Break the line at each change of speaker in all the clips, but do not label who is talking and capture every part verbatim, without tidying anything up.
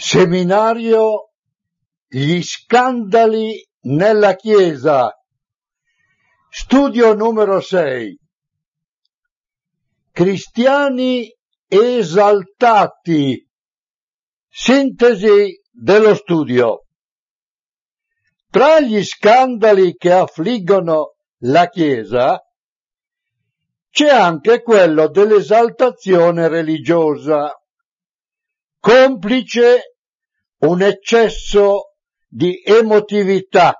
Seminario Gli scandali nella Chiesa, studio numero sei. Cristiani esaltati. Sintesi dello studio. Tra gli scandali che affliggono la Chiesa c'è anche quello dell'esaltazione religiosa, complice un eccesso di emotività,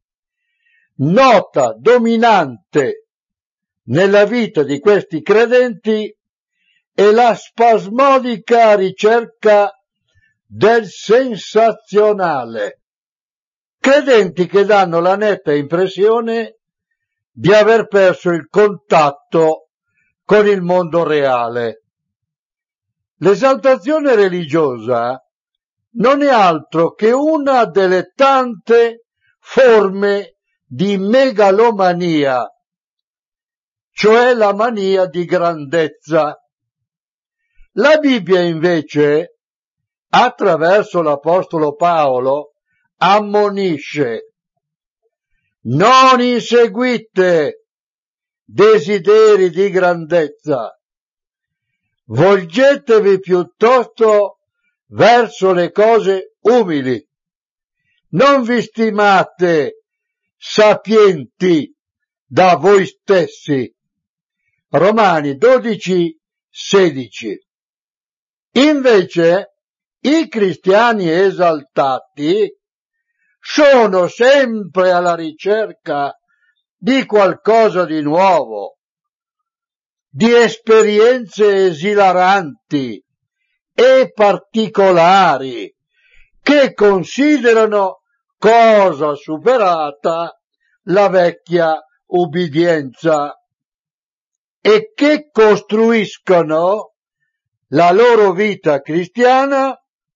nota dominante nella vita di questi credenti è la spasmodica ricerca del sensazionale. Credenti che danno la netta impressione di aver perso il contatto con il mondo reale. L'esaltazione religiosa non è altro che una delle tante forme di megalomania, cioè la mania di grandezza. La Bibbia invece, attraverso l'Apostolo Paolo, ammonisce: non inseguite desideri di grandezza, volgetevi piuttosto verso le cose umili, non vi stimate sapienti da voi stessi. Romani dodici sedici. Invece i cristiani esaltati sono sempre alla ricerca di qualcosa di nuovo, di esperienze esilaranti e particolari che considerano cosa superata la vecchia ubbidienza e che costruiscono la loro vita cristiana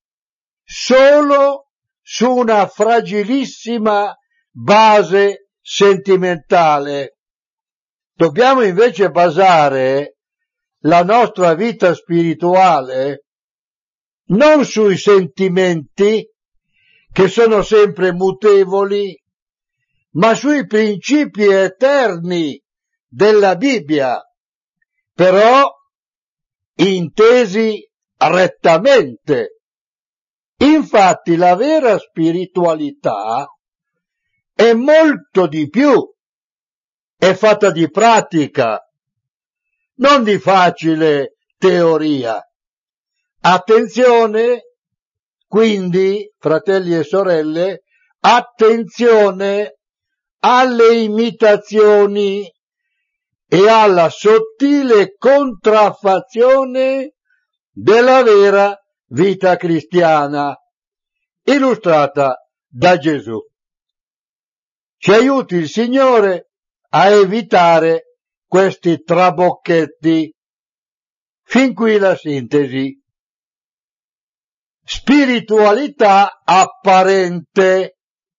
solo su una fragilissima base sentimentale. Dobbiamo invece basare la nostra vita spirituale non sui sentimenti, che sono sempre mutevoli, ma sui principi eterni della Bibbia, però intesi rettamente. Infatti la vera spiritualità è molto di più, è fatta di pratica, non di facile teoria. Attenzione, quindi, fratelli e sorelle, attenzione alle imitazioni e alla sottile contraffazione della vera vita cristiana, illustrata da Gesù. Ci aiuti il Signore a evitare questi trabocchetti. Fin qui la sintesi. Spiritualità apparente.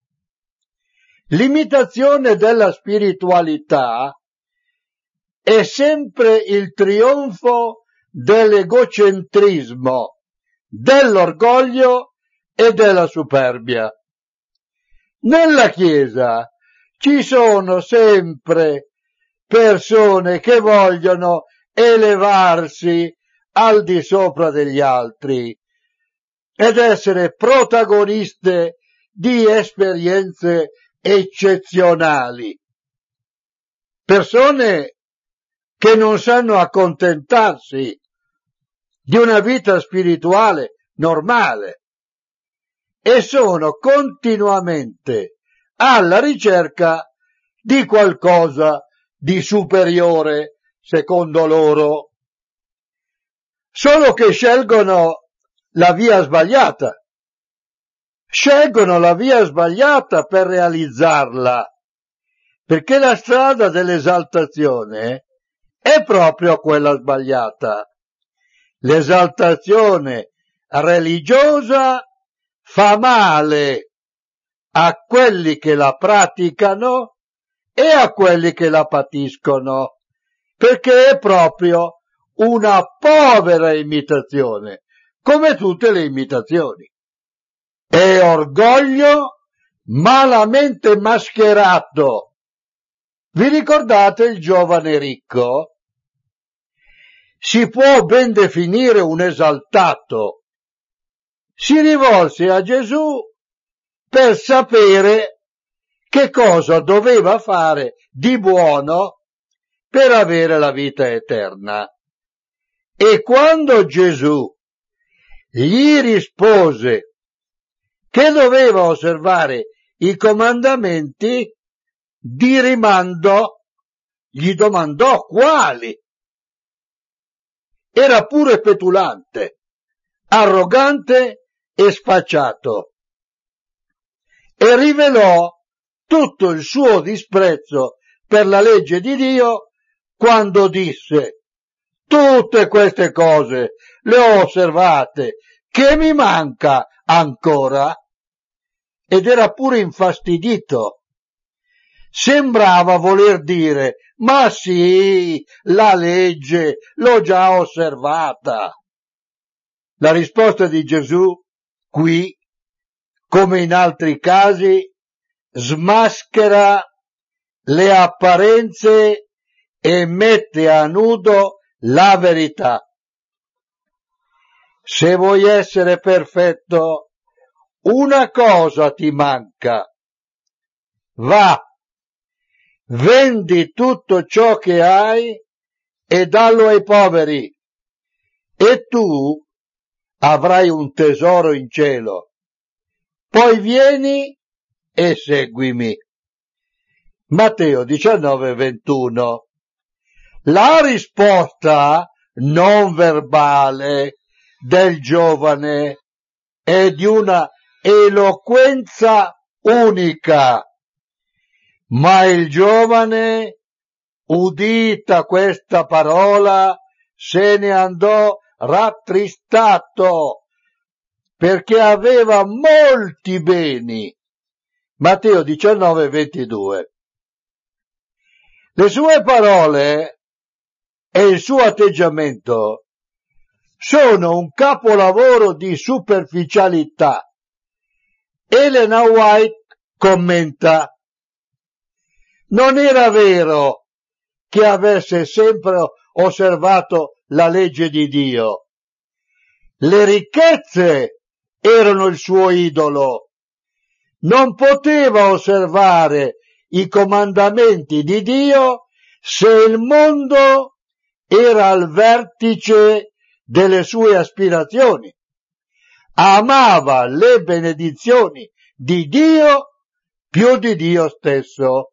L'imitazione della spiritualità è sempre il trionfo dell'egocentrismo, dell'orgoglio e della superbia. Nella Chiesa ci sono sempre persone che vogliono elevarsi al di sopra degli altri ed essere protagoniste di esperienze eccezionali. Persone che non sanno accontentarsi di una vita spirituale normale e sono continuamente alla ricerca di qualcosa di superiore, secondo loro, solo che scelgono la via sbagliata. Scelgono la via sbagliata per realizzarla, perché la strada dell'esaltazione è proprio quella sbagliata. L'esaltazione religiosa fa male a quelli che la praticano e a quelli che la patiscono, perché è proprio una povera imitazione, come tutte le imitazioni. È orgoglio malamente mascherato. Vi ricordate il giovane ricco? Si può ben definire un esaltato. Si rivolse a Gesù per sapere che cosa doveva fare di buono per avere la vita eterna. E quando Gesù gli rispose che doveva osservare i comandamenti, di rimando gli domandò quali. Era pure petulante, arrogante e sfacciato, e rivelò tutto il suo disprezzo per la legge di Dio quando disse: tutte queste cose le ho osservate, che mi manca ancora? Ed era pure infastidito. Sembrava voler dire: ma sì, la legge l'ho già osservata. La risposta di Gesù qui, come in altri casi, smaschera le apparenze e mette a nudo la verità. Se vuoi essere perfetto, una cosa ti manca. Va, vendi tutto ciò che hai e dallo ai poveri, e tu avrai un tesoro in cielo. Poi vieni e seguimi. Matteo diciannove ventuno. La risposta non verbale del giovane è di una eloquenza unica, ma il giovane, udita questa parola, se ne andò rattristato, perché aveva molti beni. Matteo diciannove ventidue. Le sue parole e il suo atteggiamento sono un capolavoro di superficialità. Elena White commenta: non era vero che avesse sempre osservato la legge di Dio. Le ricchezze erano il suo idolo. Non poteva osservare i comandamenti di Dio se il mondo era al vertice delle sue aspirazioni. Amava le benedizioni di Dio più di Dio stesso.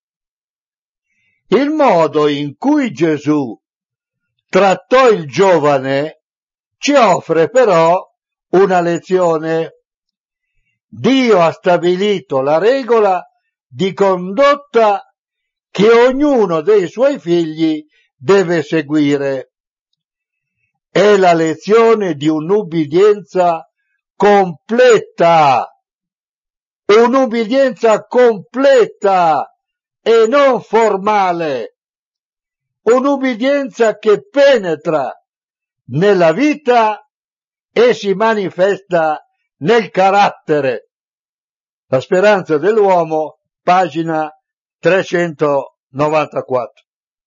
Il modo in cui Gesù trattò il giovane ci offre però una lezione. Dio ha stabilito la regola di condotta che ognuno dei suoi figli deve seguire. È la lezione di un'ubbidienza completa, un'ubbidienza completa e non formale, un'ubbidienza che penetra nella vita e si manifesta nel carattere. La speranza dell'uomo, pagina trecentonovantaquattro.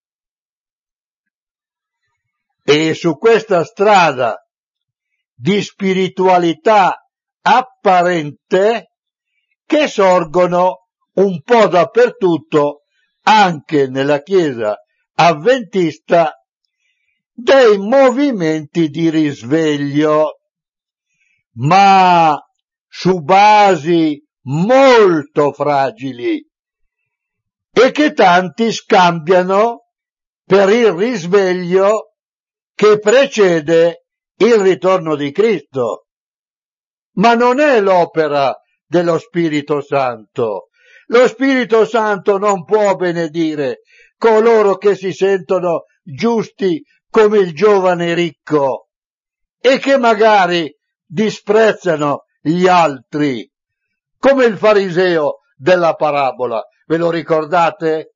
E su questa strada di spiritualità apparente che sorgono un po' dappertutto, anche nella Chiesa avventista, dei movimenti di risveglio, ma su basi molto fragili, e che tanti scambiano per il risveglio che precede il ritorno di Cristo. Ma non è l'opera dello Spirito Santo. Lo Spirito Santo non può benedire coloro che si sentono giusti come il giovane ricco e che magari disprezzano gli altri, come il fariseo della parabola. Ve lo ricordate?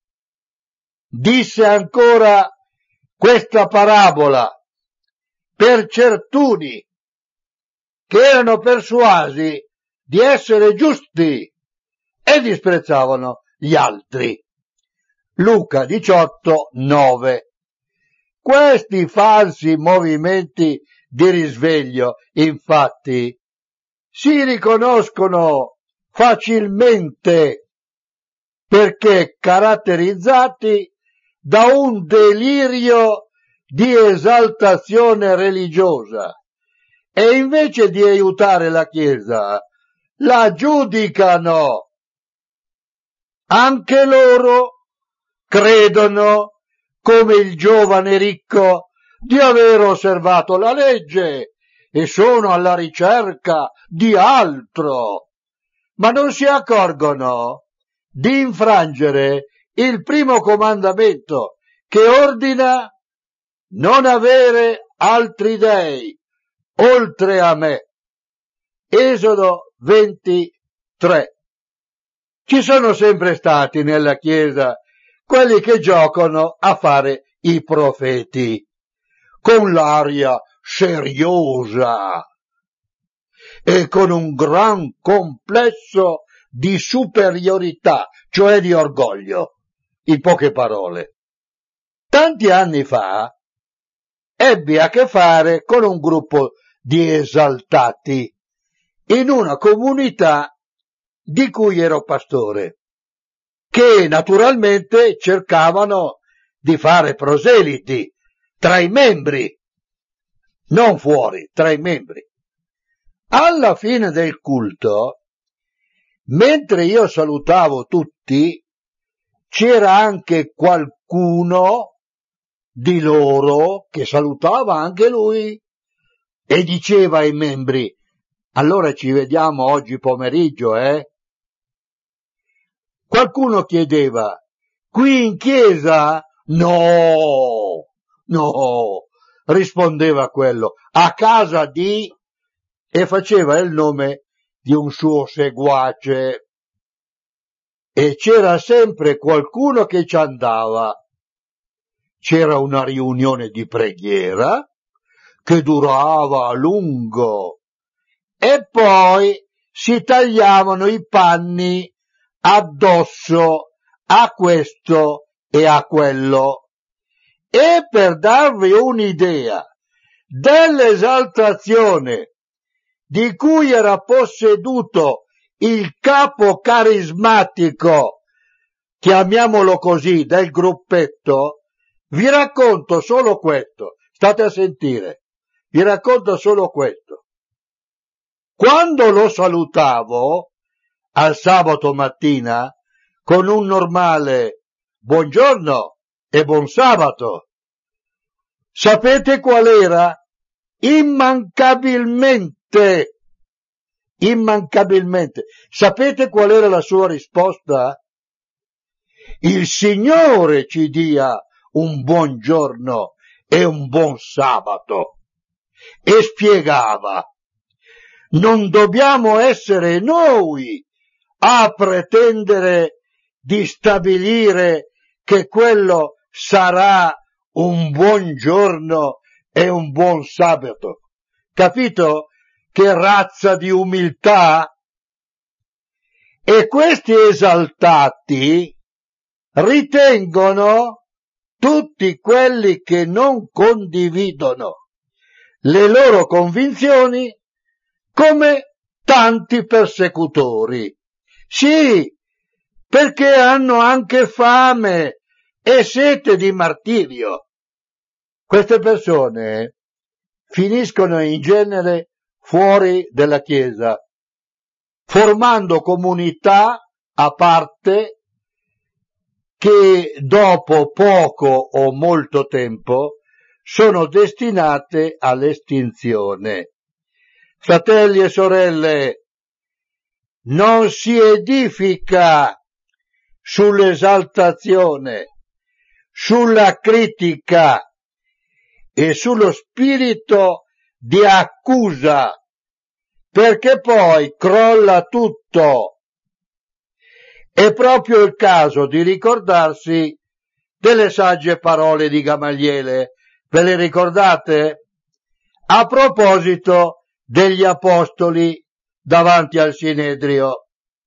Disse ancora questa parabola per certuni che erano persuasi di essere giusti e disprezzavano gli altri. Luca diciotto, nove. Questi falsi movimenti di risveglio, infatti, si riconoscono facilmente perché caratterizzati da un delirio di esaltazione religiosa e invece di aiutare la Chiesa la giudicano. Anche loro credono, come il giovane ricco, di aver osservato la legge e sono alla ricerca di altro, ma non si accorgono di infrangere il primo comandamento che ordina non avere altri dei oltre a me. Esodo ventitré. Ci sono sempre stati nella Chiesa quelli che giocano a fare i profeti, con l'aria seriosa e con un gran complesso di superiorità, cioè di orgoglio, in poche parole. Tanti anni fa ebbi a che fare con un gruppo di esaltati in una comunità di cui ero pastore, che naturalmente cercavano di fare proseliti tra i membri, non fuori, tra i membri. Alla fine del culto, mentre io salutavo tutti, c'era anche qualcuno di loro che salutava anche lui e diceva ai membri: allora ci vediamo oggi pomeriggio, eh? Qualcuno chiedeva: qui in chiesa? No, no, rispondeva quello, a casa di... e faceva il nome di un suo seguace. E c'era sempre qualcuno che ci andava. C'era una riunione di preghiera che durava a lungo e poi si tagliavano i panni addosso a questo e a quello. E per darvi un'idea dell'esaltazione di cui era posseduto il capo carismatico, chiamiamolo così, del gruppetto, vi racconto solo questo. State a sentire, vi racconto solo questo. Quando lo salutavo al sabato mattina con un normale buongiorno e buon sabato, sapete qual era? Immancabilmente, immancabilmente. Sapete qual era la sua risposta? Il Signore ci dia un buon giorno e un buon sabato. E spiegava: non dobbiamo essere noi a pretendere di stabilire che quello sarà un buon giorno e un buon sabato. Capito che razza di umiltà? E questi esaltati ritengono tutti quelli che non condividono le loro convinzioni come tanti persecutori. Sì, perché hanno anche fame e sete di martirio. Queste persone finiscono in genere fuori dalla Chiesa, formando comunità a parte che dopo poco o molto tempo sono destinate all'estinzione. Fratelli e sorelle, non si edifica sull'esaltazione, sulla critica e sullo spirito di accusa, perché poi crolla tutto. È proprio il caso di ricordarsi delle sagge parole di Gamaliele. Ve le ricordate? A proposito degli apostoli davanti al Sinedrio.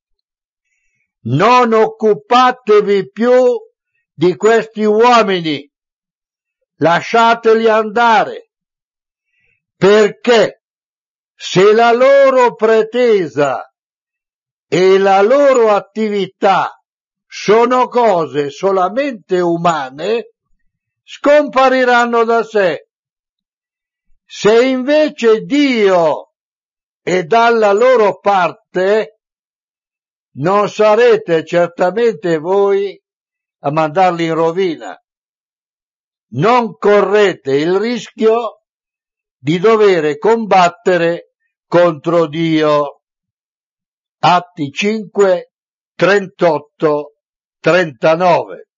Non occupatevi più di questi uomini, lasciateli andare, perché se la loro pretesa e la loro attività sono cose solamente umane, scompariranno da sé. Se invece Dio è dalla loro parte, non sarete certamente voi a mandarli in rovina. Non correte il rischio di dover combattere contro Dio. Atti cinque, trentotto, trentanove.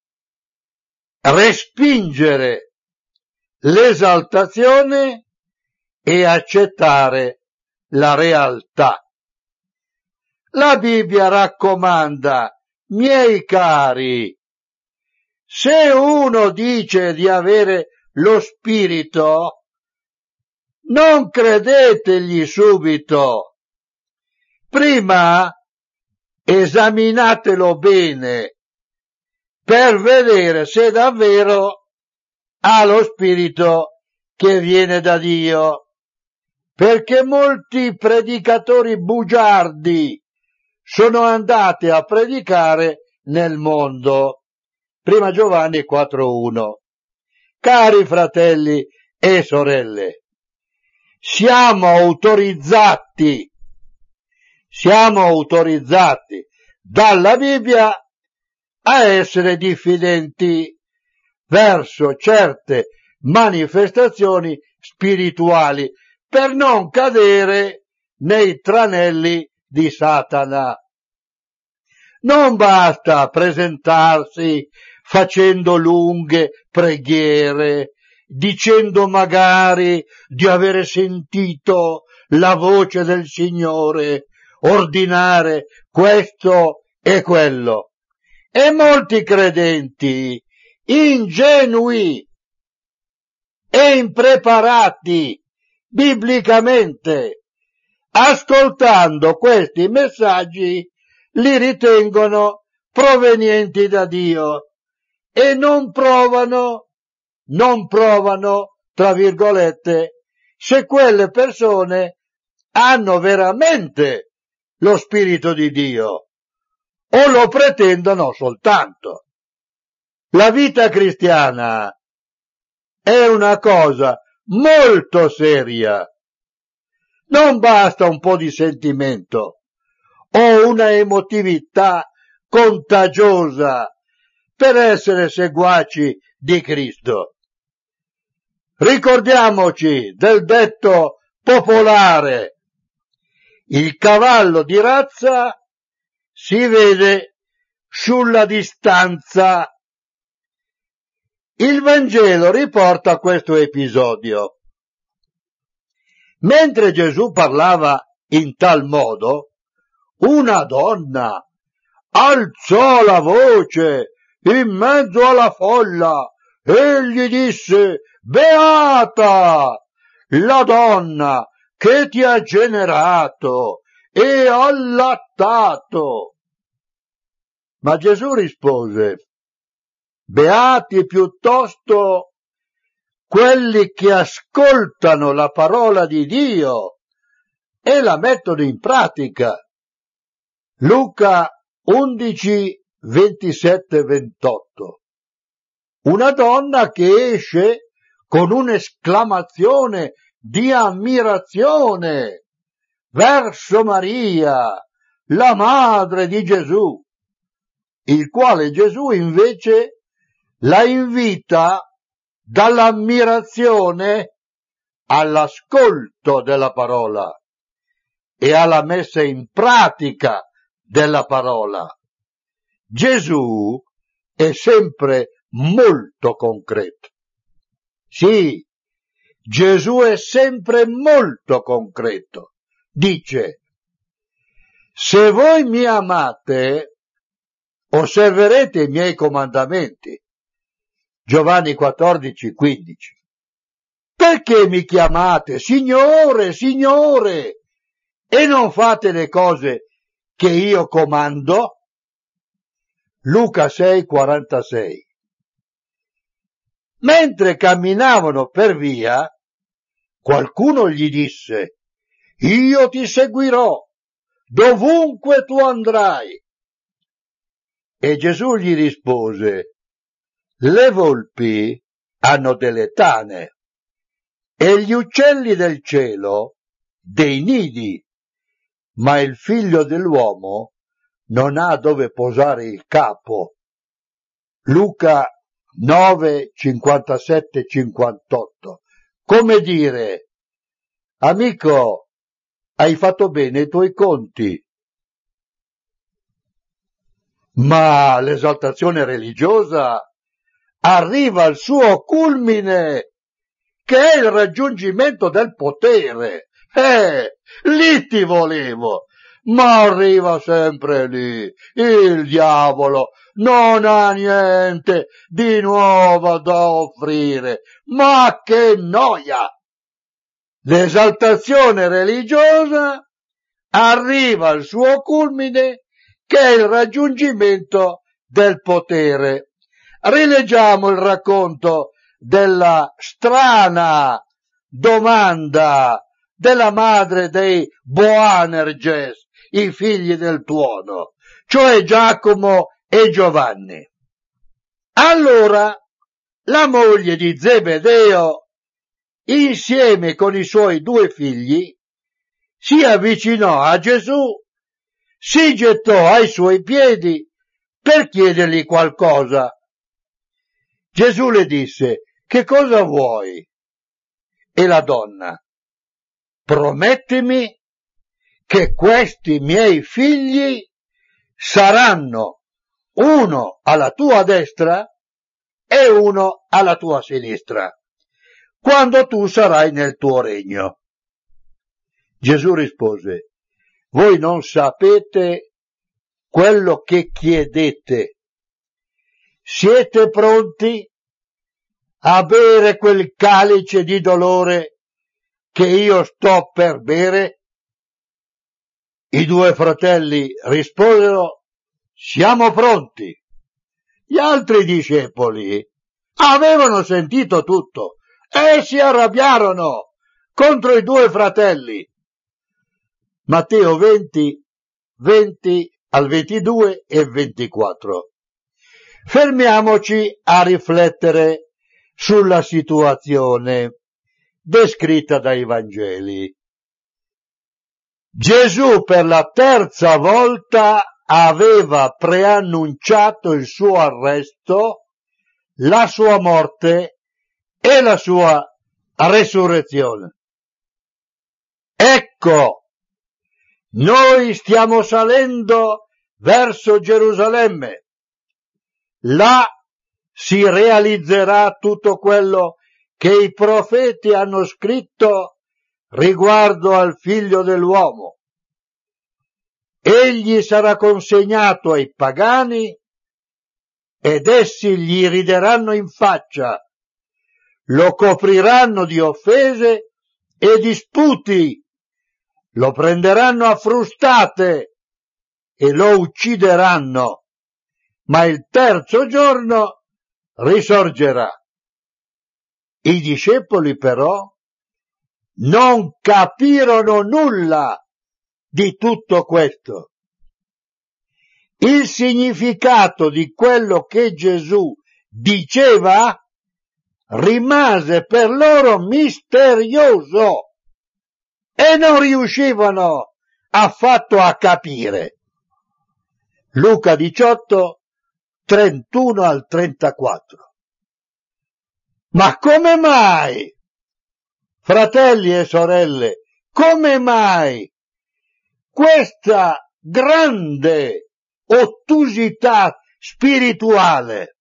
Respingere l'esaltazione e accettare la realtà. La Bibbia raccomanda, miei cari, se uno dice di avere lo Spirito, non credetegli subito. Prima esaminatelo bene per vedere se davvero ha lo Spirito che viene da Dio, perché molti predicatori bugiardi sono andati a predicare nel mondo. Prima Giovanni quattro uno. Cari fratelli e sorelle, siamo autorizzati, siamo autorizzati dalla Bibbia a essere diffidenti verso certe manifestazioni spirituali per non cadere nei tranelli di Satana. Non basta presentarsi facendo lunghe preghiere, dicendo magari di avere sentito la voce del Signore, ordinare questo e quello. E molti credenti, ingenui e impreparati biblicamente, ascoltando questi messaggi, li ritengono provenienti da Dio e non provano, non provano, tra virgolette, se quelle persone hanno veramente lo Spirito di Dio o lo pretendono soltanto. La vita cristiana è una cosa molto seria. Non basta un po' di sentimento o una emotività contagiosa per essere seguaci di Cristo. Ricordiamoci del detto popolare: il cavallo di razza si vede sulla distanza. Il Vangelo riporta questo episodio. Mentre Gesù parlava in tal modo, una donna alzò la voce in mezzo alla folla e gli disse: beata la donna che ti ha generato e allattato. Ma Gesù rispose: beati piuttosto quelli che ascoltano la parola di Dio e la mettono in pratica. Luca undici, ventisette ventotto. Una donna che esce con un'esclamazione di ammirazione verso Maria, la madre di Gesù, il quale Gesù invece la invita dall'ammirazione all'ascolto della parola e alla messa in pratica della parola. Gesù è sempre molto concreto. Sì, Gesù è sempre molto concreto. Dice: se voi mi amate, osserverete i miei comandamenti. Giovanni quattordici, quindici. perché mi chiamate Signore, Signore, e non fate le cose che io comando? Luca sei, quarantasei. Mentre camminavano per via, qualcuno gli disse: io ti seguirò dovunque tu andrai. E Gesù gli rispose: le volpi hanno delle tane e gli uccelli del cielo dei nidi, ma il figlio dell'uomo non ha dove posare il capo. Luca nove, cinquantasette cinquantotto. Come dire: amico, hai fatto bene i tuoi conti. Ma l'esaltazione religiosa arriva al suo culmine, che è il raggiungimento del potere. Eh, lì ti volevo. Ma arriva sempre lì. Il diavolo non ha niente di nuovo da offrire. Ma che noia! L'esaltazione religiosa arriva al suo culmine, che è il raggiungimento del potere. Rileggiamo il racconto della strana domanda della madre dei Boanerges, i figli del tuono, cioè Giacomo e Giovanni. Allora la moglie di Zebedeo, insieme con i suoi due figli, si avvicinò a Gesù, si gettò ai suoi piedi per chiedergli qualcosa. Gesù le disse: che cosa vuoi? E la donna: promettimi che questi miei figli saranno uno alla tua destra e uno alla tua sinistra, quando tu sarai nel tuo regno. Gesù rispose: voi non sapete quello che chiedete. Siete pronti a bere quel calice di dolore che io sto per bere? I due fratelli risposero: siamo pronti. Gli altri discepoli avevano sentito tutto e si arrabbiarono contro i due fratelli. Matteo venti, venti al ventidue e ventiquattro. Fermiamoci a riflettere sulla situazione descritta dai Vangeli. Gesù per la terza volta aveva preannunciato il suo arresto, la sua morte e la sua resurrezione. Ecco, noi stiamo salendo verso Gerusalemme. Là si realizzerà tutto quello che i profeti hanno scritto riguardo al figlio dell'uomo. Egli sarà consegnato ai pagani ed essi gli rideranno in faccia, lo copriranno di offese e di sputi, lo prenderanno a frustate e lo uccideranno, ma il terzo giorno risorgerà. I discepoli però non capirono nulla di tutto questo. Il significato di quello che Gesù diceva rimase per loro misterioso e non riuscivano affatto a capire. Luca diciotto, trentuno al trentaquattro. Ma come mai, fratelli e sorelle, come mai questa grande ottusità spirituale?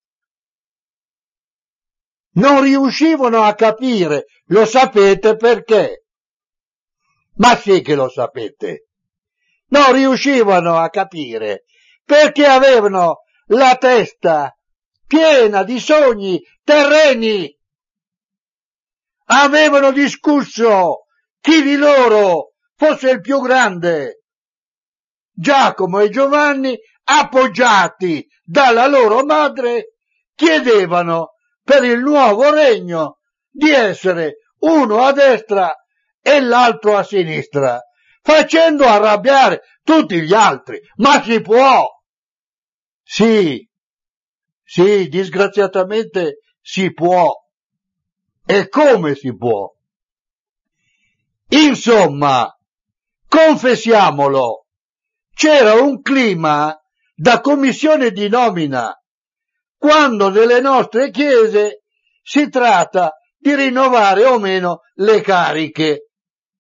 Non riuscivano a capire. Lo sapete perché? Ma sì che lo sapete. Non riuscivano a capire perché avevano la testa piena di sogni terreni. avevano discusso chi di loro fosse il più grande. Giacomo e Giovanni, appoggiati dalla loro madre, chiedevano per il nuovo regno di essere uno a destra e l'altro a sinistra, facendo arrabbiare tutti gli altri. Ma si può? Sì, sì, disgraziatamente si può. E come si può? Insomma, confessiamolo, c'era un clima da commissione di nomina, quando nelle nostre chiese si tratta di rinnovare o meno le cariche.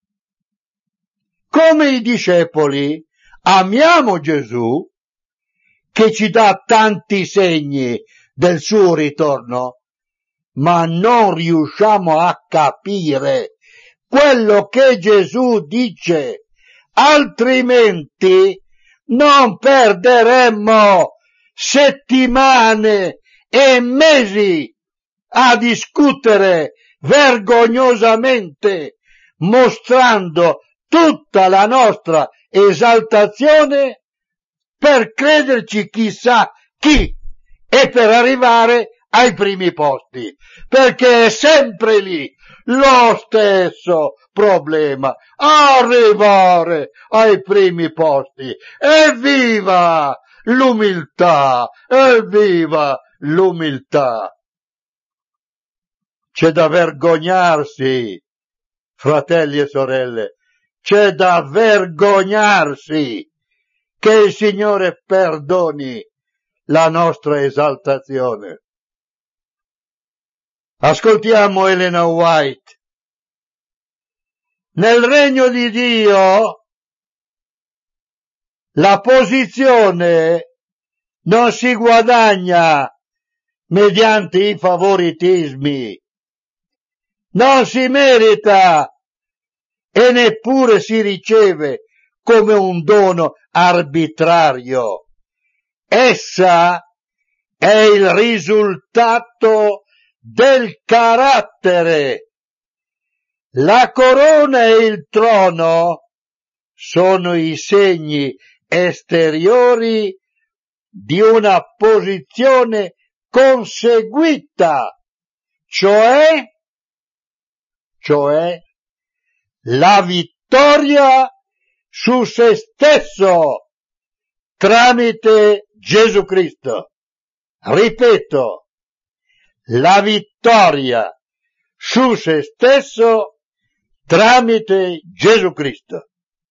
Come i discepoli, amiamo Gesù, che ci dà tanti segni del suo ritorno, ma non riusciamo a capire quello che Gesù dice, altrimenti non perderemmo settimane e mesi a discutere vergognosamente, mostrando tutta la nostra esaltazione per crederci chissà chi e per arrivare ai primi posti, perché è sempre lì lo stesso problema, arrivare ai primi posti. Evviva l'umiltà, evviva l'umiltà! C'è da vergognarsi, fratelli e sorelle, c'è da vergognarsi che il Signore perdoni la nostra esaltazione. Ascoltiamo Elena White. Nel regno di Dio la posizione non si guadagna mediante i favoritismi, non si merita e neppure si riceve come un dono arbitrario. Essa è il risultato del carattere. La corona e il trono sono i segni esteriori di una posizione conseguita, cioè, cioè la vittoria su se stesso tramite Gesù Cristo. Ripeto, la vittoria su se stesso tramite Gesù Cristo.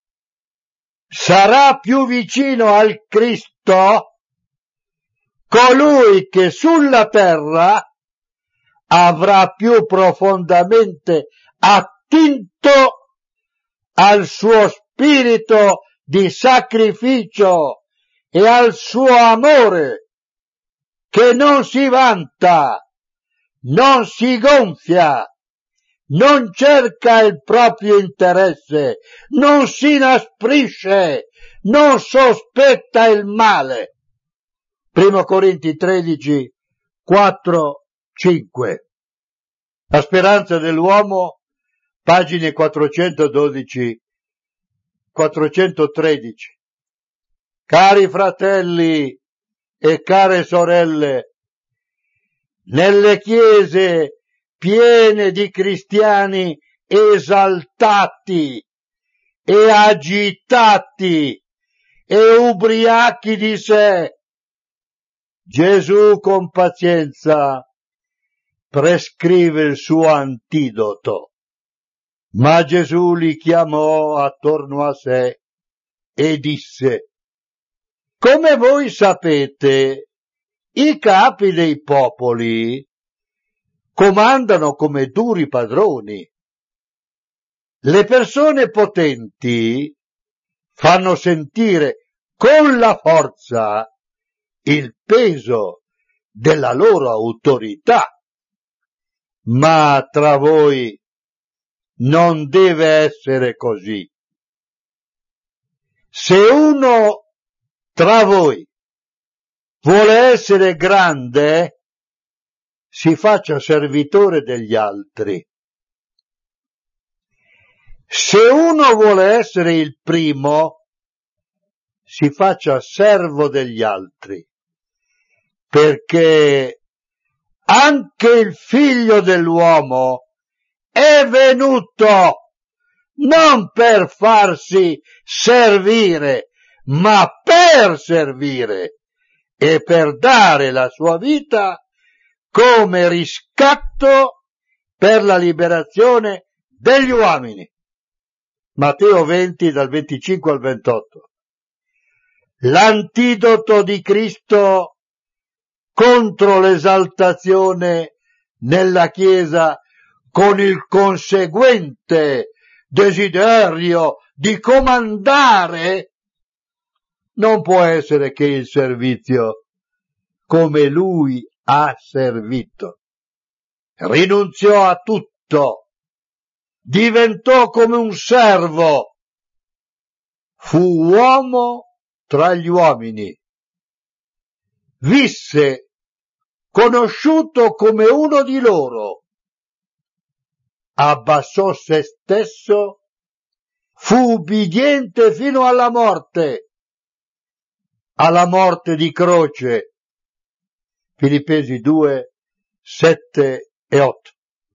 Sarà più vicino al Cristo colui che sulla terra avrà più profondamente attinto al suo spirito di sacrificio e al suo amore, che non si vanta, non si gonfia, non cerca il proprio interesse, non si inasprisce, non sospetta il male. Primo Corinti tredici, quattro, cinque. La speranza dell'uomo, pagine quattrocentododici, quattrocentotredici. Cari fratelli e care sorelle, nelle chiese piene di cristiani esaltati e agitati e ubriachi di sé, Gesù con pazienza prescrive il suo antidoto. Ma Gesù li chiamò attorno a sé e disse: come voi sapete, i capi dei popoli comandano come duri padroni. Le persone potenti fanno sentire con la forza il peso della loro autorità, ma tra voi non deve essere così. Se uno tra voi vuole essere grande, si faccia servitore degli altri, Se uno vuole essere il primo, si faccia servo degli altri, perché anche il figlio dell'uomo è venuto non per farsi servire, ma per servire e per dare la sua vita come riscatto per la liberazione degli uomini. Matteo venti dal venticinque al ventotto. L'antidoto di Cristo contro l'esaltazione nella Chiesa con il conseguente desiderio di comandare non può essere che il servizio, come lui ha servito. Rinunziò a tutto, diventò come un servo, fu uomo tra gli uomini, visse conosciuto come uno di loro, abbassò se stesso, fu ubbidiente fino alla morte, alla morte di croce. Filippesi due, sette e otto.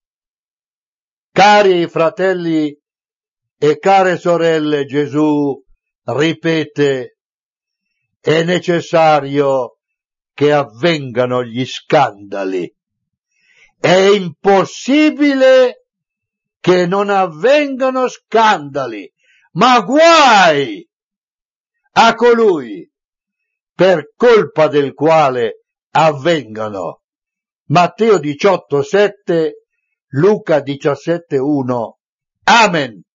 Cari fratelli e care sorelle, Gesù ripete: è necessario che avvengano gli scandali. È impossibile che non avvengano scandali, ma guai a colui per colpa del quale avvengano. Matteo diciotto, sette, Luca diciassette, uno. Amen.